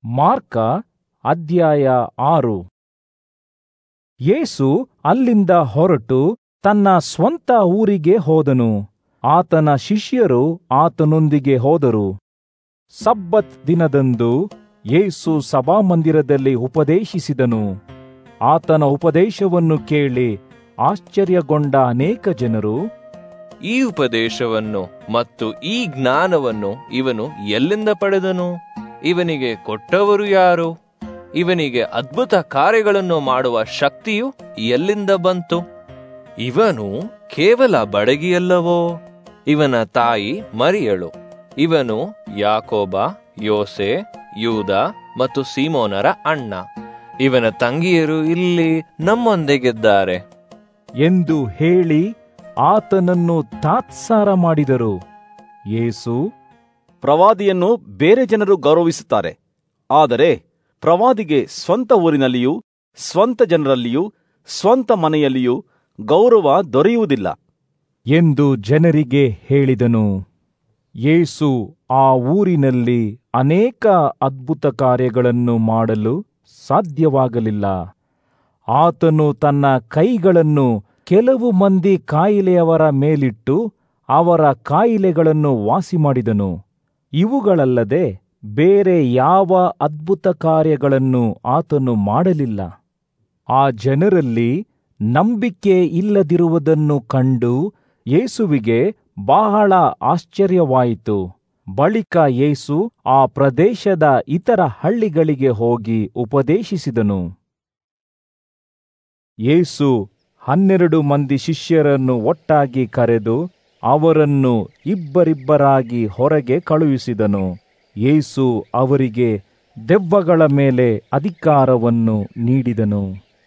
Mark ಅಧ್ಯಾಯ 6. ಯೇಸು ಅಲ್ಲಿಂದ ಹೊರಟು ತನ್ನ ಸ್ವಂತ ಊರಿಗೆ ಹೋದನು. ಆತನ ಶಿಷ್ಯರು ಆತನೊಂದಿಗೆ ಹೋದರು. ಸಬ್ಬತ್ ದಿನದಂದು ಯೇಸು ಸಭಾಮಂದಿರದಲ್ಲಿ ಉಪದೇಶಿಸಿದನು. ಆತನ ಉಪದೇಶವನ್ನು ಕೇಳಿ ಆಶ್ಚರ್ಯಗೊಂಡ ಅನೇಕ ಜನರು, ಈ ಉಪದೇಶವನ್ನು ಮತ್ತು ಈ ಜ್ಞಾನವನ್ನು ಇವನು ಎಲ್ಲಿಂದ ಪಡೆದನು? ಇವನಿಗೆ ಕೊಟ್ಟವರು ಯಾರು? ಇವನಿಗೆ ಅದ್ಭುತ ಕಾರ್ಯಗಳನ್ನು ಮಾಡುವ ಶಕ್ತಿಯು ಎಲ್ಲಿಂದ ಬಂತು? ಇವನು ಕೇವಲ ಬಡಗಿಯಲ್ಲವೋ? ಇವನ ತಾಯಿ ಮರಿಯಳು. ಇವನು ಯಾಕೋಬ, ಯೋಸೆ, ಯೂದ ಮತ್ತು ಸೀಮೋನರ ಅಣ್ಣ. ಇವನ ತಂಗಿಯರು ಇಲ್ಲಿ ನಮ್ಮೊಂದಿಗಿದ್ದಾರೆ ಎಂದು ಹೇಳಿ ಆತನನ್ನು ತಾತ್ಸಾರ ಮಾಡಿದರು. ಯೇಸು, ಪ್ರವಾದಿಯನ್ನು ಬೇರೆ ಜನರು ಗೌರವಿಸುತ್ತಾರೆ, ಆದರೆ ಪ್ರವಾದಿಗೆ ಸ್ವಂತ ಊರಿನಲ್ಲಿಯೂ ಸ್ವಂತ ಜನರಲ್ಲಿಯೂ ಸ್ವಂತ ಮನೆಯಲ್ಲಿಯೂ ಗೌರವ ದೊರೆಯುವುದಿಲ್ಲ ಎಂದು ಜನರಿಗೆ ಹೇಳಿದನು. ಯೇಸು ಆ ಊರಿನಲ್ಲಿ ಅನೇಕ ಅದ್ಭುತ ಕಾರ್ಯಗಳನ್ನು ಮಾಡಲು ಸಾಧ್ಯವಾಗಲಿಲ್ಲ. ಆತನು ತನ್ನ ಕೈಗಳನ್ನು ಕೆಲವು ಮಂದಿ ಕಾಯಿಲೆಯವರ ಮೇಲಿಟ್ಟು ಅವರ ಕಾಯಿಲೆಗಳನ್ನು ವಾಸಿ ಮಾಡಿದನು. ಇವುಗಳಲ್ಲದೆ ಬೇರೆ ಯಾವ ಅದ್ಭುತ ಕಾರ್ಯಗಳನ್ನು ಆತನು ಮಾಡಲಿಲ್ಲ. ಆ ಜನರಲ್ಲಿ ನಂಬಿಕೆ ಇಲ್ಲದಿರುವುದನ್ನು ಕಂಡು ಯೇಸುವಿಗೆ ಬಹಳ ಆಶ್ಚರ್ಯವಾಯಿತು. ಬಳಿಕ ಯೇಸು ಆ ಪ್ರದೇಶದ ಇತರ ಹಳ್ಳಿಗಳಿಗೆ ಹೋಗಿ ಉಪದೇಶಿಸಿದನು. ಯೇಸು 12 ಮಂದಿ ಶಿಷ್ಯರನ್ನು ಒಟ್ಟಾಗಿ ಕರೆದು ಅವರನ್ನು ಇಬ್ಬರಿಬ್ಬರಾಗಿ ಹೊರಗೆ ಕಳುಹಿಸಿದನು. ಯೇಸು ಅವರಿಗೆ ದೆವ್ವಗಳ ಮೇಲೆ ಅಧಿಕಾರವನ್ನು ನೀಡಿದನು.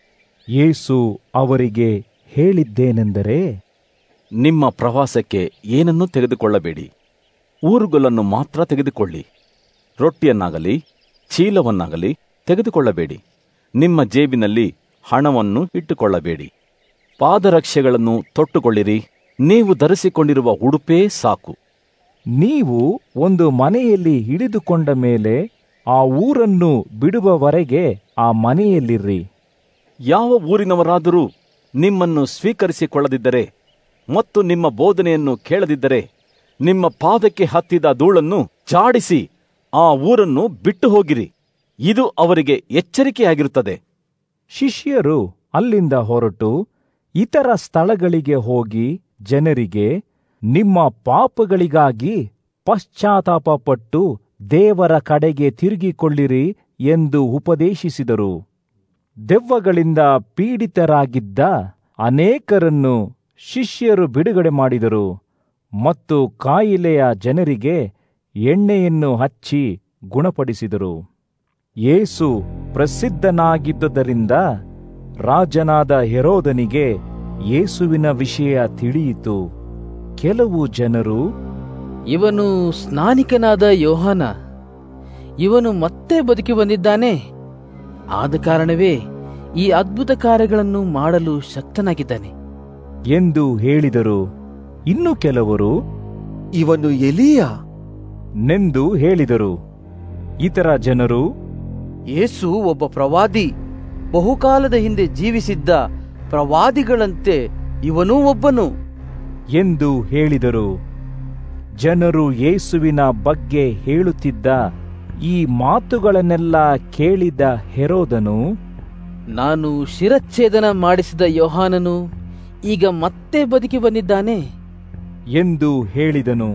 ಯೇಸು ಅವರಿಗೆ ಹೇಳಿದ್ದೇನೆಂದರೆ, ನಿಮ್ಮ ಪ್ರವಾಸಕ್ಕೆ ಏನನ್ನೂ ತೆಗೆದುಕೊಳ್ಳಬೇಡಿ. ಊರುಗಳನ್ನು ಮಾತ್ರ ತೆಗೆದುಕೊಳ್ಳಿ. ರೊಟ್ಟಿಯನ್ನಾಗಲಿ ಚೀಲವನ್ನಾಗಲಿ ತೆಗೆದುಕೊಳ್ಳಬೇಡಿ. ನಿಮ್ಮ ಜೇಬಿನಲ್ಲಿ ಹಣವನ್ನು ಇಟ್ಟುಕೊಳ್ಳಬೇಡಿ. ಪಾದರಕ್ಷೆಗಳನ್ನು ತೊಟ್ಟುಕೊಳ್ಳಿರಿ. ನೀವು ಧರಿಸಿಕೊಂಡಿರುವ ಉಡುಪೇ ಸಾಕು. ನೀವು ಒಂದು ಮನೆಯಲ್ಲಿ ಹಿಡಿದುಕೊಂಡ ಮೇಲೆ ಆ ಊರನ್ನು ಬಿಡುವವರೆಗೆ ಆ ಮನೆಯಲ್ಲಿರ್ರಿ. ಯಾವ ಊರಿನವರಾದರೂ ನಿಮ್ಮನ್ನು ಸ್ವೀಕರಿಸಿಕೊಳ್ಳದಿದ್ದರೆ ಮತ್ತು ನಿಮ್ಮ ಬೋಧನೆಯನ್ನು ಕೇಳದಿದ್ದರೆ ನಿಮ್ಮ ಪಾದಕ್ಕೆ ಹತ್ತಿದ ಧೂಳನ್ನು ಝಾಡಿಸಿ ಆ ಊರನ್ನು ಬಿಟ್ಟು ಹೋಗಿರಿ. ಇದು ಅವರಿಗೆ ಎಚ್ಚರಿಕೆಯಾಗಿರುತ್ತದೆ. ಶಿಷ್ಯರು ಅಲ್ಲಿಂದ ಹೊರಟು ಇತರ ಸ್ಥಳಗಳಿಗೆ ಹೋಗಿ ಜನರಿಗೆ, ನಿಮ್ಮ ಪಾಪಗಳಿಗಾಗಿ ಪಶ್ಚಾತ್ತಾಪಪಟ್ಟು ದೇವರ ಕಡೆಗೆ ತಿರುಗಿಕೊಳ್ಳಿರಿ ಎಂದು ಉಪದೇಶಿಸಿದರು. ದೆವ್ವಗಳಿಂದ ಪೀಡಿತರಾಗಿದ್ದ ಅನೇಕರನ್ನು ಶಿಷ್ಯರು ಬಿಡುಗಡೆ ಮಾಡಿದರು ಮತ್ತು ಕಾಯಿಲೆಯ ಜನರಿಗೆ ಎಣ್ಣೆಯನ್ನು ಹಚ್ಚಿ ಗುಣಪಡಿಸಿದರು. ಯೇಸು ಪ್ರಸಿದ್ಧನಾಗಿದ್ದುದರಿಂದ ರಾಜನಾದ ಹೆರೋದನಿಗೆ ಯೇಸುವಿನ ವಿಷಯ ತಿಳಿಯಿತು. ಕೆಲವು ಜನರು, ಇವನು ಸ್ನಾನಿಕನಾದ ಯೋಹಾನ, ಇವನು ಮತ್ತೆ ಬದುಕಿ ಬಂದಿದ್ದಾನೆ. ಆದ ಕಾರಣವೇ ಈ ಅದ್ಭುತ ಕಾರ್ಯಗಳನ್ನು ಮಾಡಲು ಶಕ್ತನಾಗಿದ್ದಾನೆ ಎಂದು ಹೇಳಿದರು. ಇನ್ನು ಕೆಲವರು, ಇವನು ಎಲೀಯ ನೆಂದು ಹೇಳಿದರು. ಇತರ ಜನರು, ಯೇಸು ಒಬ್ಬ ಪ್ರವಾದಿ, ಬಹುಕಾಲದ ಹಿಂದೆ ಜೀವಿಸಿದ್ದ ಪ್ರವಾದಿಗಳಂತೆ ಇವನೂ ಒಬ್ಬನು ಎಂದು ಹೇಳಿದರು. ಜನರು ಯೇಸುವಿನ ಬಗ್ಗೆ ಹೇಳುತ್ತಿದ್ದ ಈ ಮಾತುಗಳನ್ನೆಲ್ಲ ಕೇಳಿದ ಹೆರೋದನು, ನಾನು ಶಿರಚ್ಛೇದನ ಮಾಡಿಸಿದ ಯೋಹಾನನು ಈಗ ಮತ್ತೆ ಬದುಕಿ ಬಂದಿದ್ದಾನೆ ಎಂದು ಹೇಳಿದನು.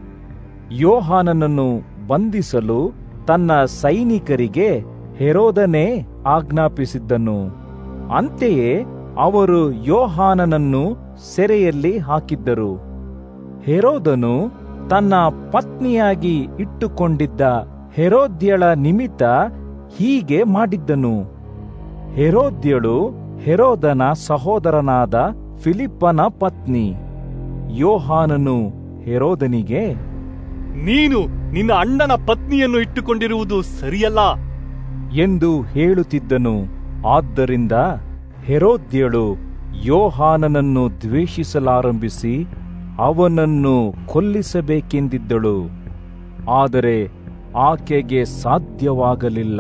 ಯೋಹಾನನನ್ನು ಬಂಧಿಸಲು ತನ್ನ ಸೈನಿಕರಿಗೆ ಹೆರೋದನೇ ಆಜ್ಞಾಪಿಸಿದ್ದನು. ಅಂತೆಯೇ ಅವರು ಯೋಹಾನನನ್ನು ಸೆರೆಯಲ್ಲಿ ಹಾಕಿದ್ದರು. ಹೆರೋದನು ತನ್ನ ಪತ್ನಿಯಾಗಿ ಇಟ್ಟುಕೊಂಡಿದ್ದ ಹೆರೋದ್ಯಳ ನಿಮಿತ್ತ ಹೀಗೆ ಮಾಡಿದ್ದನು. ಹೆರೋದ್ಯಳು ಹೆರೋದನ ಸಹೋದರನಾದ ಫಿಲಿಪ್ಪನ ಪತ್ನಿ. ಯೋಹಾನನು ಹೆರೋದನಿಗೆ, ನೀನು ನಿನ್ನ ಅಣ್ಣನ ಪತ್ನಿಯನ್ನು ಇಟ್ಟುಕೊಂಡಿರುವುದು ಸರಿಯಲ್ಲ ಎಂದು ಹೇಳುತ್ತಿದ್ದನು. ಆದ್ದರಿಂದ ಹೆರೋದ್ಯಳು ಯೋಹಾನನನ್ನು ದ್ವೇಷಿಸಲಾರಂಭಿಸಿ ಅವನನ್ನು ಕೊಲ್ಲಿಸಬೇಕೆಂದಿದ್ದಳು. ಆದರೆ ಆಕೆಗೆ ಸಾಧ್ಯವಾಗಲಿಲ್ಲ.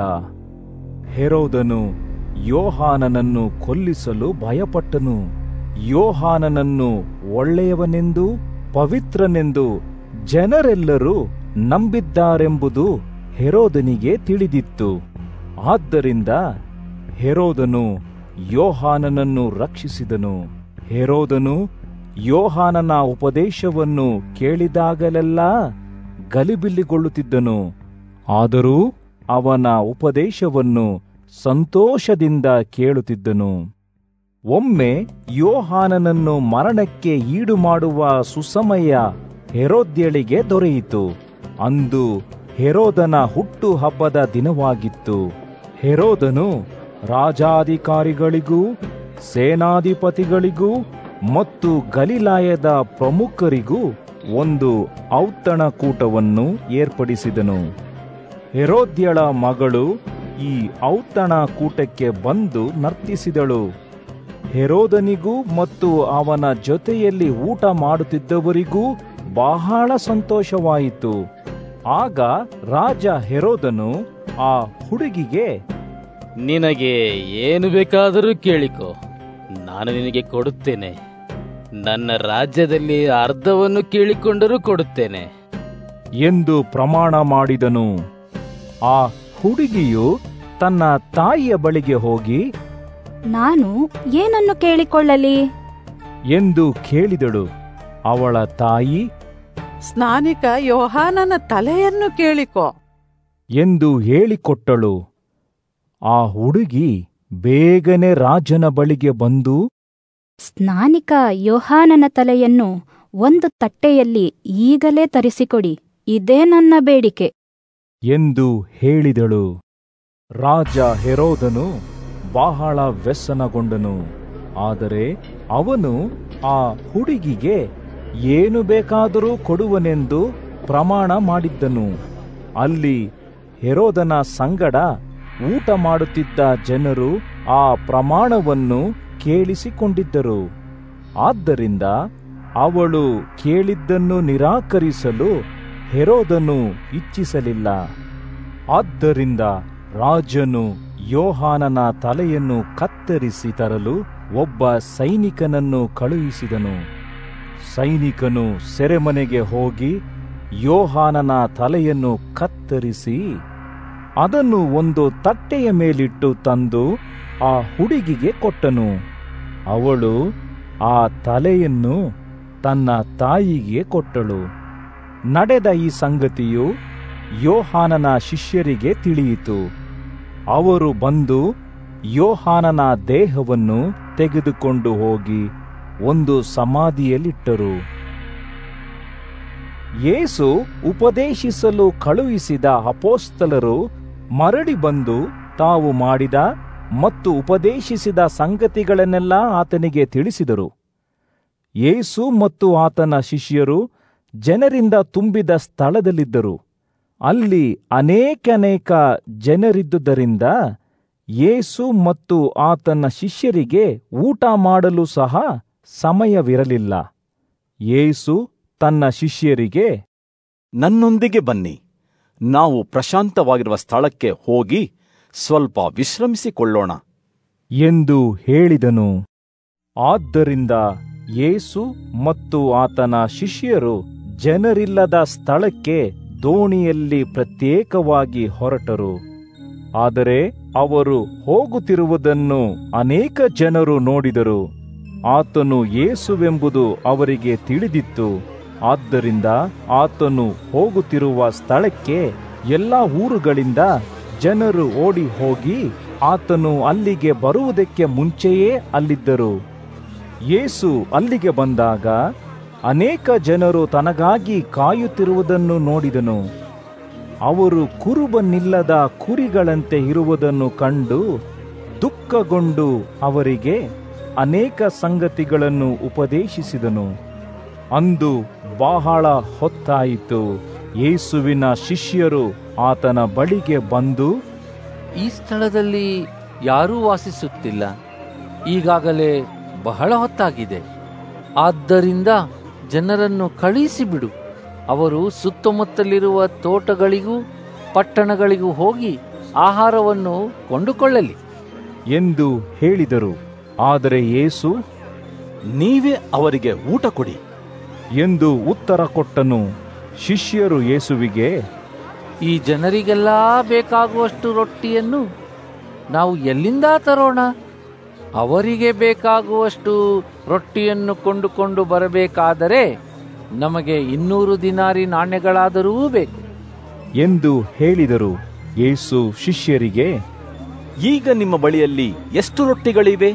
ಹೆರೋದನು ಯೋಹಾನನನ್ನು ಕೊಲ್ಲಿಸಲು ಭಯಪಟ್ಟನು. ಯೋಹಾನನನ್ನು ಒಳ್ಳೆಯವನೆಂದು ಪವಿತ್ರನೆಂದು ಜನರೆಲ್ಲರೂ ನಂಬಿದ್ದಾರೆಂಬುದು ಹೆರೋದನಿಗೆ ತಿಳಿದಿತ್ತು. ಆದ್ದರಿಂದ ಹೆರೋದನು ಯೋಹಾನನನ್ನು ರಕ್ಷಿಸಿದನು. ಹೆರೋದನು ಯೋಹಾನನ ಉಪದೇಶವನ್ನು ಕೇಳಿದಾಗಲೆಲ್ಲ ಗಲಿಬಿಲಿಗೊಳ್ಳುತ್ತಿದ್ದನು. ಆದರೂ ಅವನ ಉಪದೇಶವನ್ನು ಸಂತೋಷದಿಂದ ಕೇಳುತ್ತಿದ್ದನು. ಒಮ್ಮೆ ಯೋಹಾನನನ್ನು ಮರಣಕ್ಕೆ ಈಡು ಮಾಡುವ ಸುಸಮಯ ಹೆರೋದ್ಯಳಿಗೆ ದೊರೆಯಿತು. ಅಂದು ಹೆರೋದನ ಹುಟ್ಟು ಹಬ್ಬದ ದಿನವಾಗಿತ್ತು. ಹೆರೋದನು ರಾಜಾಧಿಕಾರಿಗಳಿಗೂ ಸೇನಾಧಿಪತಿಗಳಿಗೂ ಮತ್ತು ಗಲಿಲಾಯದ ಪ್ರಮುಖರಿಗೂ ಒಂದು ಔತಣಕೂಟವನ್ನು ಏರ್ಪಡಿಸಿದನು. ಹೆರೋದ್ಯಳ ಮಗಳು ಈ ಔತಣಕೂಟಕ್ಕೆ ಬಂದು ನರ್ತಿಸಿದಳು. ಹೆರೋದನಿಗೂ ಮತ್ತು ಅವನ ಜೊತೆಯಲ್ಲಿ ಊಟ ಮಾಡುತ್ತಿದ್ದವರಿಗೂ ಬಹಳ ಸಂತೋಷವಾಯಿತು. ಆಗ ರಾಜ ಹೆರೋದನು ಆ ಹುಡುಗಿಗೆ, ನಿನಗೆ ಏನು ಬೇಕಾದರೂ ಕೇಳಿಕೋ, ನಾನು ನಿನಗೆ ಕೊಡುತ್ತೇನೆ. ನನ್ನ ರಾಜ್ಯದಲ್ಲಿ ಅರ್ಧವನ್ನು ಕೇಳಿಕೊಂಡರೂ ಕೊಡುತ್ತೇನೆ ಎಂದು ಪ್ರಮಾಣ ಮಾಡಿದನು. ಆ ಹುಡುಗಿಯು ತನ್ನ ತಾಯಿಯ ಬಳಿಗೆ ಹೋಗಿ, ನಾನು ಏನನ್ನು ಕೇಳಿಕೊಳ್ಳಲಿ ಎಂದು ಕೇಳಿದಳು. ಅವಳ ತಾಯಿ, ಸ್ನಾನಿಕ ಯೋಹಾನನ ತಲೆಯನ್ನು ಕೇಳಿಕೋ ಎಂದು ಹೇಳಿಕೊಟ್ಟಳು. ಆ ಹುಡುಗಿ ಬೇಗನೆ ರಾಜನ ಬಳಿಗೆ ಬಂದು, ಸ್ನಾನಿಕ ಯೋಹಾನನ ತಲೆಯನ್ನು ಒಂದು ತಟ್ಟೆಯಲ್ಲಿ ಈಗಲೇ ತರಿಸಿಕೊಡಿ, ಇದೇ ನನ್ನ ಬೇಡಿಕೆ ಎಂದು ಹೇಳಿದಳು. ರಾಜ ಹೆರೋದನು ಬಹಳ ವ್ಯಸನಗೊಂಡನು. ಆದರೆ ಅವನು ಆ ಹುಡುಗಿಗೆ ಏನು ಬೇಕಾದರೂ ಕೊಡುವನೆಂದು ಪ್ರಮಾಣ ಮಾಡಿದ್ದನು. ಅಲ್ಲಿ ಹೆರೋದನ ಸಂಗಡ ಊಟ ಮಾಡುತ್ತಿದ್ದ ಜನರು ಆ ಪ್ರಮಾಣವನ್ನು ಕೇಳಿಸಿಕೊಂಡಿದ್ದರು. ಆದ್ದರಿಂದ ಅವಳು ಕೇಳಿದ್ದನ್ನು ನಿರಾಕರಿಸಲು ಹೆರೋದನು ಇಚ್ಛಿಸಲಿಲ್ಲ. ಆದ್ದರಿಂದ ರಾಜನು ಯೋಹಾನನ ತಲೆಯನ್ನು ಕತ್ತರಿಸಿ ತರಲು ಒಬ್ಬ ಸೈನಿಕನನ್ನು ಕಳುಹಿಸಿದನು. ಸೈನಿಕನು ಸೆರೆಮನೆಗೆ ಹೋಗಿ ಯೋಹಾನನ ತಲೆಯನ್ನು ಕತ್ತರಿಸಿ ಅದನ್ನು ಒಂದು ತಟ್ಟೆಯ ಮೇಲಿಟ್ಟು ತಂದು ಆ ಹುಡುಗಿಗೆ ಕೊಟ್ಟನು. ಅವಳು ಆ ತಲೆಯನ್ನು ತನ್ನ ತಾಯಿಗೆ ಕೊಟ್ಟಳು. ನಡೆದ ಈ ಸಂಗತಿಯು ಯೋಹಾನನ ಶಿಷ್ಯರಿಗೆ ತಿಳಿಯಿತು. ಅವರು ಬಂದು ಯೋಹಾನನ ದೇಹವನ್ನು ತೆಗೆದುಕೊಂಡು ಹೋಗಿ ಒಂದು ಸಮಾಧಿಯಲ್ಲಿಟ್ಟರು. ಯೇಸು ಉಪದೇಶಿಸಲು ಕಳುಹಿಸಿದ ಅಪೊಸ್ತಲರು ಮರಳಿ ಬಂದು ತಾವು ಮಾಡಿದ ಮತ್ತು ಉಪದೇಶಿಸಿದ ಸಂಗತಿಗಳನ್ನೆಲ್ಲ ಆತನಿಗೆ ತಿಳಿಸಿದರು. ಯೇಸು ಮತ್ತು ಆತನ ಶಿಷ್ಯರು ಜನರಿಂದ ತುಂಬಿದ ಸ್ಥಳದಲ್ಲಿದ್ದರು. ಅಲ್ಲಿ ಅನೇಕ ಜನರಿದ್ದುದರಿಂದ ಯೇಸು ಮತ್ತು ಆತನ ಶಿಷ್ಯರಿಗೆ ಊಟ ಮಾಡಲು ಸಹ ಸಮಯವಿರಲಿಲ್ಲ. ಯೇಸು ತನ್ನ ಶಿಷ್ಯರಿಗೆ, ನನ್ನೊಂದಿಗೆ ಬನ್ನಿ, ನಾವು ಪ್ರಶಾಂತವಾಗಿರುವ ಸ್ಥಳಕ್ಕೆ ಹೋಗಿ ಸ್ವಲ್ಪ ವಿಶ್ರಮಿಸಿಕೊಳ್ಳೋಣ ಎಂದು ಹೇಳಿದನು. ಆದ್ದರಿಂದ ಯೇಸು ಮತ್ತು ಆತನ ಶಿಷ್ಯರು ಜನರಿಲ್ಲದ ಸ್ಥಳಕ್ಕೆ ದೋಣಿಯಲ್ಲಿ ಪ್ರತ್ಯೇಕವಾಗಿ ಹೊರಟರು. ಆದರೆ ಅವರು ಹೋಗುತ್ತಿರುವುದನ್ನು ಅನೇಕ ಜನರು ನೋಡಿದರು. ಆತನು ಯೇಸುವೆಂಬುದು ಅವರಿಗೆ ತಿಳಿದಿತ್ತು. ಆದ್ದರಿಂದ ಆತನು ಹೋಗುತ್ತಿರುವ ಸ್ಥಳಕ್ಕೆ ಎಲ್ಲಾ ಊರುಗಳಿಂದ ಜನರು ಓಡಿ ಹೋಗಿ ಆತನು ಅಲ್ಲಿಗೆ ಬರುವುದಕ್ಕೆ ಮುಂಚೆಯೇ ಅಲ್ಲಿದ್ದರು. ಯೇಸು ಅಲ್ಲಿಗೆ ಬಂದಾಗ ಅನೇಕ ಜನರು ತನಗಾಗಿ ಕಾಯುತ್ತಿರುವುದನ್ನು ನೋಡಿದನು. ಅವರು ಕುರುಬನಿಲ್ಲದ ಕುರಿಗಳಂತೆ ಇರುವುದನ್ನು ಕಂಡು ದುಃಖಗೊಂಡು ಅವರಿಗೆ ಅನೇಕ ಸಂಗತಿಗಳನ್ನು ಉಪದೇಶಿಸಿದನು. ಅಂದು ಬಹಳ ಹೊತ್ತಾಯಿತು. ಯೇಸುವಿನ ಶಿಷ್ಯರು ಆತನ ಬಳಿಗೆ ಬಂದು, ಈ ಸ್ಥಳದಲ್ಲಿ ಯಾರೂ ವಾಸಿಸುತ್ತಿಲ್ಲ, ಈಗಾಗಲೇ ಬಹಳ ಹೊತ್ತಾಗಿದೆ. ಆದ್ದರಿಂದ ಜನರನ್ನು ಕಳುಹಿಸಿಬಿಡು, ಅವರು ಸುತ್ತಮುತ್ತಲಿರುವ ತೋಟಗಳಿಗೂ ಪಟ್ಟಣಗಳಿಗೂ ಹೋಗಿ ಆಹಾರವನ್ನು ಕೊಂಡುಕೊಳ್ಳಲಿ ಎಂದು ಹೇಳಿದರು. ಆದರೆ ಯೇಸು, ನೀವೇ ಅವರಿಗೆ ಊಟ ಕೊಡಿ ಎಂದು ಉತ್ತರ ಕೊಟ್ಟನು. ಶಿಷ್ಯರು ಯೇಸುವಿಗೆ, ಈ ಜನರಿಗೆಲ್ಲ ಬೇಕಾಗುವಷ್ಟು ರೊಟ್ಟಿಯನ್ನು ನಾವು ಎಲ್ಲಿಂದ ತರೋಣ? ಅವರಿಗೆ ಬೇಕಾಗುವಷ್ಟು ರೊಟ್ಟಿಯನ್ನು ಕೊಂಡುಕೊಂಡು ಬರಬೇಕಾದರೆ ನಮಗೆ 200 ದಿನಾರಿ ನಾಣ್ಯಗಳಾದರೂ ಬೇಕು ಎಂದು ಹೇಳಿದರು. ಯೇಸು ಶಿಷ್ಯರಿಗೆ, ಈಗ ನಿಮ್ಮ ಬಳಿಯಲ್ಲಿ ಎಷ್ಟು ರೊಟ್ಟಿಗಳಿವೆ?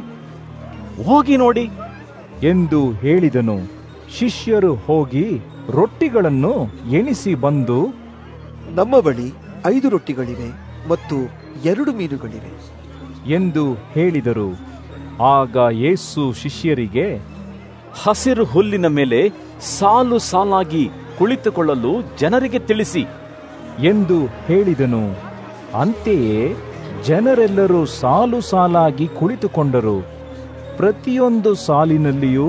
ಹೋಗಿ ನೋಡಿ ಎಂದು ಹೇಳಿದನು. ಶಿಷ್ಯರು ಹೋಗಿ ರೊಟ್ಟಿಗಳನ್ನು ಎಣಿಸಿ ಬಂದು, ನಮ್ಮ ಬಳಿ 5 ರೊಟ್ಟಿಗಳಿವೆ ಮತ್ತು 2 ಮೀನುಗಳಿವೆ ಎಂದು ಹೇಳಿದರು. ಆಗ ಯೇಸು ಶಿಷ್ಯರಿಗೆ, ಹಸಿರು ಹುಲ್ಲಿನ ಮೇಲೆ ಸಾಲು ಸಾಲಾಗಿ ಕುಳಿತುಕೊಳ್ಳಲು ಜನರಿಗೆ ತಿಳಿಸಿ ಎಂದು ಹೇಳಿದನು. ಅಂತೆಯೇ ಜನರೆಲ್ಲರೂ ಸಾಲು ಸಾಲಾಗಿ ಕುಳಿತುಕೊಂಡರು. ಪ್ರತಿಯೊಂದು ಸಾಲಿನಲ್ಲಿಯೂ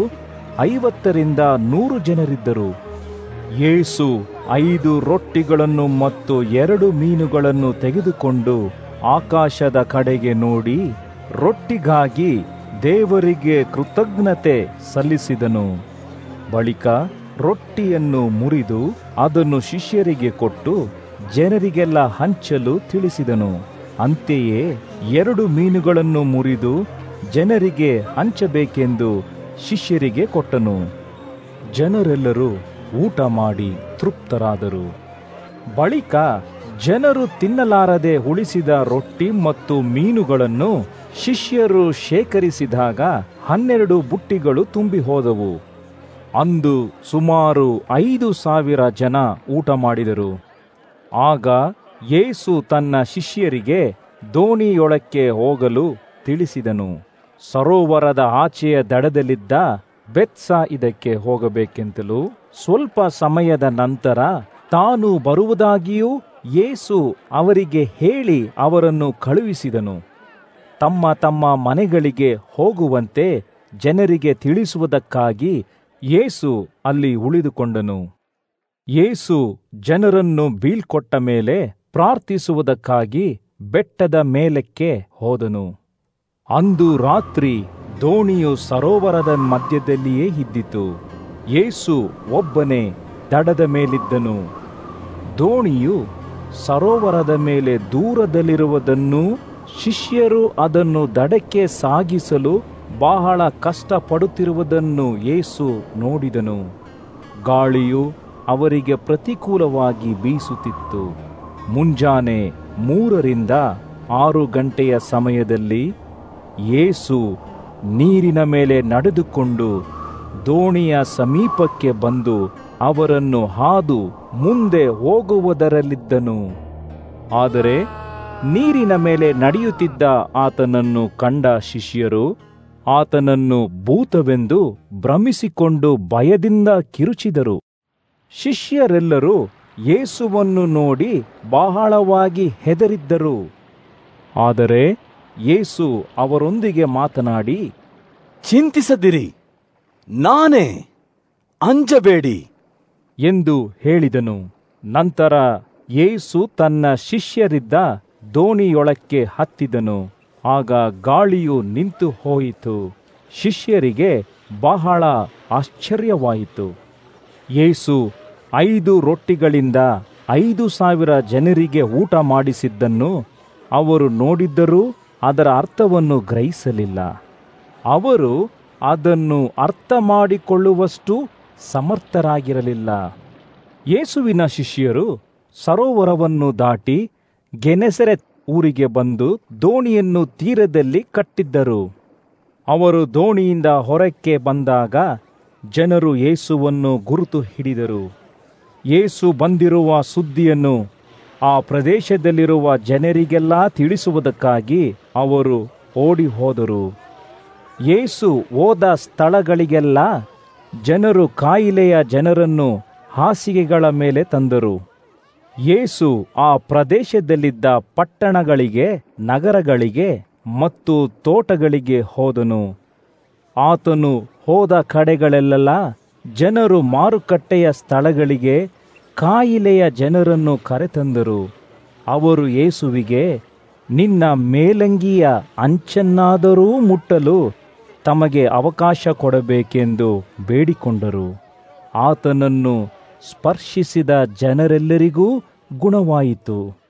50ರಿಂದ 100 ಜನರಿದ್ದರು. ಯೇಸು 5 ರೊಟ್ಟಿಗಳನ್ನು ಮತ್ತು 2 ಮೀನುಗಳನ್ನು ತೆಗೆದುಕೊಂಡು ಆಕಾಶದ ಕಡೆಗೆ ನೋಡಿ ರೊಟ್ಟಿಗಾಗಿ ದೇವರಿಗೆ ಕೃತಜ್ಞತೆ ಸಲ್ಲಿಸಿದನು. ಬಳಿಕ ರೊಟ್ಟಿಯನ್ನು ಮುರಿದು ಅದನ್ನು ಶಿಷ್ಯರಿಗೆ ಕೊಟ್ಟು ಜನರಿಗೆಲ್ಲ ಹಂಚಲು ತಿಳಿಸಿದನು. ಅಂತೆಯೇ 2 ಮೀನುಗಳನ್ನು ಮುರಿದು ಜನರಿಗೆ ಹಂಚಬೇಕೆಂದು ಶಿಷ್ಯರಿಗೆ ಕೊಟ್ಟನು. ಜನರೆಲ್ಲರೂ ಊಟ ಮಾಡಿ ತೃಪ್ತರಾದರು. ಬಳಿಕ ಜನರು ತಿನ್ನಲಾರದೆ ಉಳಿಸಿದ ರೊಟ್ಟಿ ಮತ್ತು ಮೀನುಗಳನ್ನು ಶಿಷ್ಯರು ಶೇಖರಿಸಿದಾಗ 12 ಬುಟ್ಟಿಗಳು ತುಂಬಿ ಹೋದವು. ಅಂದು ಸುಮಾರು 5,000 ಜನ ಊಟ ಮಾಡಿದರು. ಆಗ ಯೇಸು ತನ್ನ ಶಿಷ್ಯರಿಗೆ ದೋಣಿಯೊಳಕ್ಕೆ ಹೋಗಲು ತಿಳಿಸಿದನು. ಸರೋವರದ ಆಚೆಯ ದಡದಲ್ಲಿದ್ದ ಬೆತ್ಸಾಯಿದಕ್ಕೆ ಹೋಗಬೇಕೆಂತಲೂ ಸ್ವಲ್ಪ ಸಮಯದ ನಂತರ ತಾನು ಬರುವುದಾಗಿಯೂ ಯೇಸು ಅವರಿಗೆ ಹೇಳಿ ಅವರನ್ನು ಕಳುಹಿಸಿದನು. ತಮ್ಮ ತಮ್ಮ ಮನೆಗಳಿಗೆ ಹೋಗುವಂತೆ ಜನರಿಗೆ ತಿಳಿಸುವುದಕ್ಕಾಗಿ ಯೇಸು ಅಲ್ಲಿ ಉಳಿದುಕೊಂಡನು. ಯೇಸು ಜನರನ್ನು ಬೀಳ್ಕೊಟ್ಟ ಮೇಲೆ ಪ್ರಾರ್ಥಿಸುವುದಕ್ಕಾಗಿ ಬೆಟ್ಟದ ಮೇಲಕ್ಕೆ ಹೋದನು. ಅಂದು ರಾತ್ರಿ ದೋಣಿಯು ಸರೋವರದ ಮಧ್ಯದಲ್ಲಿಯೇ ಇದ್ದಿತು. ಯೇಸು ಒಬ್ಬನೇ ದಡದ ಮೇಲಿದ್ದನು. ದೋಣಿಯು ಸರೋವರದ ಮೇಲೆ ದೂರದಲ್ಲಿರುವುದನ್ನೂ ಶಿಷ್ಯರು ಅದನ್ನು ದಡಕ್ಕೆ ಸಾಗಿಸಲು ಬಹಳ ಕಷ್ಟಪಡುತ್ತಿರುವುದನ್ನು ಯೇಸು ನೋಡಿದನು. ಗಾಳಿಯು ಅವರಿಗೆ ಪ್ರತಿಕೂಲವಾಗಿ ಬೀಸುತ್ತಿತ್ತು. ಮುಂಜಾನೆ 3ರಿಂದ 6 ಗಂಟೆಯ ಸಮಯದಲ್ಲಿ ಯೇಸು ನೀರಿನ ಮೇಲೆ ನಡೆದುಕೊಂಡು ದೋಣಿಯ ಸಮೀಪಕ್ಕೆ ಬಂದು ಅವರನ್ನು ಹಾದು ಮುಂದೆ ಹೋಗುವುದರಲ್ಲಿದ್ದನು. ಆದರೆ ನೀರಿನ ಮೇಲೆ ನಡೆಯುತ್ತಿದ್ದ ಆತನನ್ನು ಕಂಡ ಶಿಷ್ಯರು ಆತನನ್ನು ಭೂತವೆಂದು ಭ್ರಮಿಸಿಕೊಂಡು ಭಯದಿಂದ ಕಿರುಚಿದರು. ಶಿಷ್ಯರೆಲ್ಲರೂ ಯೇಸುವನ್ನು ನೋಡಿ ಬಹಳವಾಗಿ ಹೆದರಿದ್ದರು. ಆದರೆ ಯೇಸು ಅವರೊಂದಿಗೆ ಮಾತನಾಡಿ, ಚಿಂತಿಸದಿರಿ, ನಾನೇ, ಅಂಜಬೇಡಿ ಎಂದು ಹೇಳಿದನು. ನಂತರ ಯೇಸು ತನ್ನ ಶಿಷ್ಯರಿದ್ದ ದೋಣಿಯೊಳಕ್ಕೆ ಹತ್ತಿದನು. ಆಗ ಗಾಳಿಯು ನಿಂತು ಹೋಯಿತು. ಶಿಷ್ಯರಿಗೆ ಬಹಳ ಆಶ್ಚರ್ಯವಾಯಿತು. ಯೇಸು 5 ರೊಟ್ಟಿಗಳಿಂದ 5,000 ಜನರಿಗೆ ಊಟ ಮಾಡಿಸಿದ್ದನ್ನು ಅವರು ನೋಡಿದ್ದರೂ ಅದರ ಅರ್ಥವನ್ನು ಗ್ರಹಿಸಲಿಲ್ಲ. ಅವರು ಅದನ್ನು ಅರ್ಥ ಮಾಡಿಕೊಳ್ಳುವಷ್ಟು ಸಮರ್ಥರಾಗಿರಲಿಲ್ಲ. ಯೇಸುವಿನ ಶಿಷ್ಯರು ಸರೋವರವನ್ನು ದಾಟಿ ಗೆನೆಸರೆತ್ ಊರಿಗೆ ಬಂದು ದೋಣಿಯನ್ನು ತೀರದಲ್ಲಿ ಕಟ್ಟಿದ್ದರು. ಅವರು ದೋಣಿಯಿಂದ ಹೊರಕ್ಕೆ ಬಂದಾಗ ಜನರು ಯೇಸುವನ್ನು ಗುರುತು ಹಿಡಿದರು. ಯೇಸು ಬಂದಿರುವ ಸುದ್ದಿಯನ್ನು ಆ ಪ್ರದೇಶದಲ್ಲಿರುವ ಜನರಿಗೆಲ್ಲ ತಿಳಿಸುವುದಕ್ಕಾಗಿ ಅವರು ಓಡಿ ಹೋದರು. ಯೇಸು ಹೋದ ಸ್ಥಳಗಳಿಗೆಲ್ಲ ಜನರು ಕಾಯಿಲೆಯ ಜನರನ್ನು ಹಾಸಿಗೆಗಳ ಮೇಲೆ ತಂದರು. ಯೇಸು ಆ ಪ್ರದೇಶದಲ್ಲಿದ್ದ ಪಟ್ಟಣಗಳಿಗೆ, ನಗರಗಳಿಗೆ ಮತ್ತು ತೋಟಗಳಿಗೆ ಹೋದನು. ಆತನು ಹೋದ ಕಡೆಗಳೆಲ್ಲ ಜನರು ಮಾರುಕಟ್ಟೆಯ ಸ್ಥಳಗಳಿಗೆ ಕಾಯಿಲೆಯ ಜನರನ್ನು ಕರೆತಂದರು. ಅವರು ಯೇಸುವಿಗೆ, ನಿನ್ನ ಮೇಲಂಗಿಯ ಅಂಚನ್ನಾದರೂ ಮುಟ್ಟಲು ತಮಗೆ ಅವಕಾಶ ಕೊಡಬೇಕೆಂದು ಬೇಡಿಕೊಂಡರು. ಆತನನ್ನು ಸ್ಪರ್ಶಿಸಿದ ಜನರೆಲ್ಲರಿಗೂ ಗುಣವಾಯಿತು.